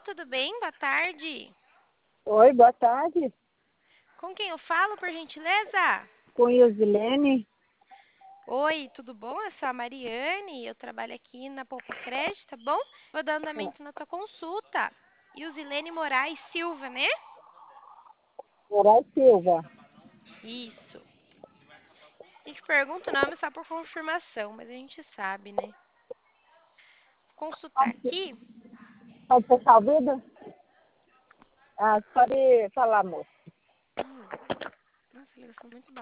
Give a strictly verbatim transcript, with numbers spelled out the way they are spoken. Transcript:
tudo bem? Boa tarde. Oi, boa tarde. Com quem eu falo, por gentileza? Com Ilzilene. Oi, tudo bom? Eu sou a Mariane, eu trabalho aqui na Poupa Crédito, tá bom? Vou dar andamento na tua consulta. Ilzilene Moraes Silva, né? Moraes Silva. Isso. A gente pergunta o nome só por confirmação, mas a gente sabe, né? Consultar aqui. Pode ser ouvido? Ah, pode falar, moço. Hum, nossa, a ligação tá muito baixa.